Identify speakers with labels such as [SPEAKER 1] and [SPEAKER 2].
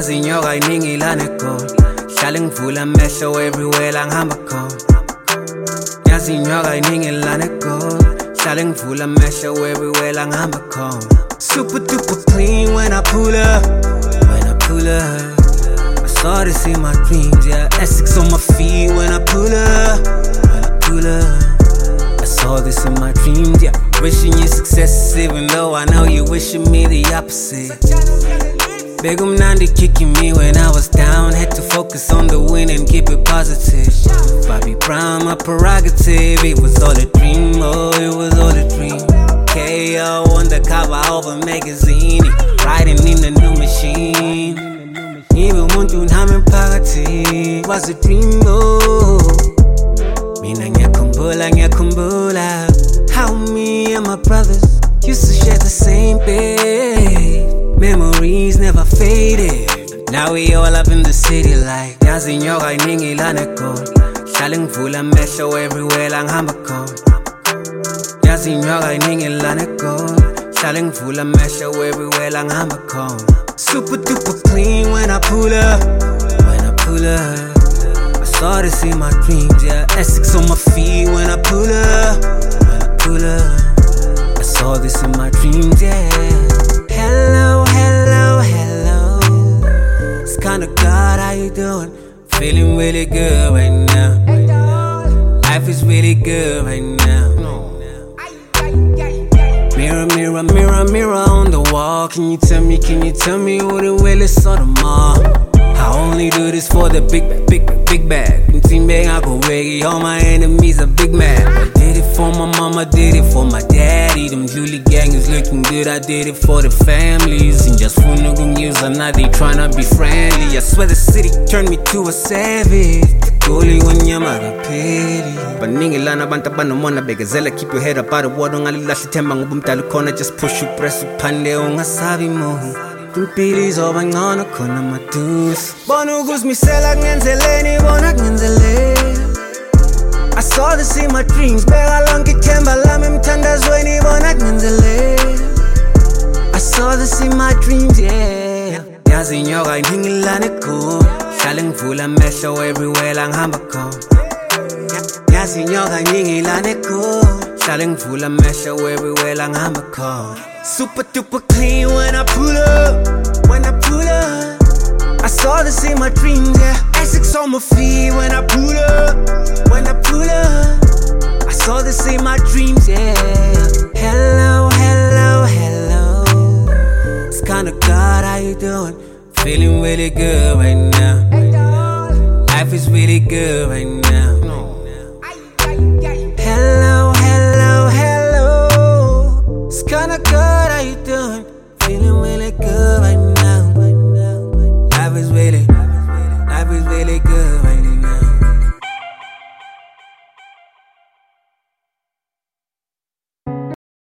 [SPEAKER 1] Yazi nyoka iningi lana gold Hlale ngivula amehlo everywhere la ngihamba khona Yazi nyoka iningi lana gold Hlale ngivula amehlo everywhere la ngihamba khona Super duper clean when I pull up I saw this in my dreams, yeah Essex on my feet when I pull up I saw this in my dreams, yeah Wishing you success even though I know you wishing me the opposite Big Nandi kicking me when I was down Had to focus on the win and keep it positive Bobby Brown, my prerogative It was all a dream, oh it was all a dream KO on the cover of a magazine Riding in a new machine Even umuntu nami emphakathini Was a dream, oh Mina ngiyakhumbula How me and my brothers Used to share the same bed Memories never faded Now we all up in the city like Yazi nyoka iningi lana gold Hlale ngivula amehlo everywhere la ngihamba khona Yazi nyoka iningi lana gold Hlale ngivula amehlo everywhere la ngihamba khona Super duper clean when I pull up I saw this in my dreams, yeah Essex on my feet when I pull up I saw this in my dreams, yeah Hello It's kinda God, how you doing? Feeling really good right now Life is really good right now Mirror on the wall Can you tell me who the realest of them all? I only do this for the big bag Team bang, I go reggae, all my enemies are big mad I did it for my mama, did it for my daddy Them Julie gang is looking good, I did it for the families And just for no good news, I'm not they tryna be friendly I swear the city turned me to a savage Goli wanyama peli Baningi lana banta banomona begazela Keep your head up out of water Ngalilahli themba ngubumdala khona Just push press uphande ungasabi mo Impili zoba ngcono khona maduze Bona ukuzimisela kungenzeleni bona kungenzeleni I saw this in my dreams Beka lonke ithemba lami emthandazweni bona kungenzeleni I saw this in my dreams, yeah Yazi nyoka iningi lana gold Hlale ngivula amehlo everywhere la ngihamba khona Yazi nyoka iningi lana gold Hlale ngivula amehlo everywhere la ngihamba khona Super duper clean when I pull up I saw this in my dreams, yeah Essex on my feet when I pull up I saw this in my dreams, yeah Hello It's kinda God, how you doing? Feeling really good right now Life is really good right now